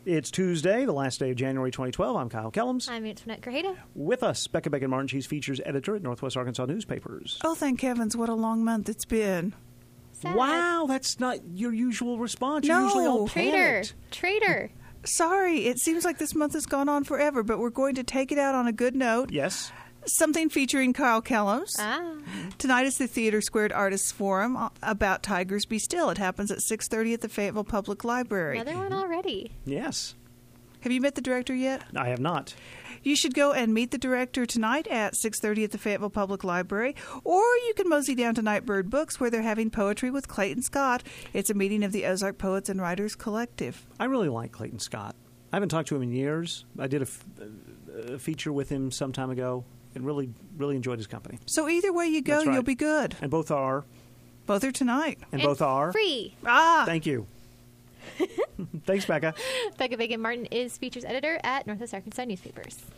It's Tuesday, the last day of January 2012. I'm Kyle Kellums. I'm Antoinette Grajeda. With us, Becca Bacon-Martin. She's features editor at Northwest Arkansas Newspapers. Oh, thank heavens, what a long month it's been. Sad. Wow, that's not your usual response. You're No. usually all Traitor. panicked. Sorry, it seems like this month has gone on forever, but we're going to take it out on a good note. Yes. Something featuring Kyle Kellums. Ah. Tonight is the Theater Squared Artists Forum about Tigers Be Still. It happens at 6:30 at the Fayetteville Public Library. Another one already. Yes. Have you met the director yet? I have not. You should go and meet the director tonight at 6:30 at the Fayetteville Public Library, or you can mosey down to Nightbird Books where they're having poetry with Clayton Scott. It's a meeting of the Ozark Poets and Writers Collective. I really like Clayton Scott. I haven't talked to him in years. I did a feature with him some time ago and really enjoyed his company. So either way you go, That's right. you'll be good. And both are. Both are tonight. And both are. Free. Thank you. Thanks, Becca. Becca Bacon-Martin is features editor at Northwest Arkansas Newspapers.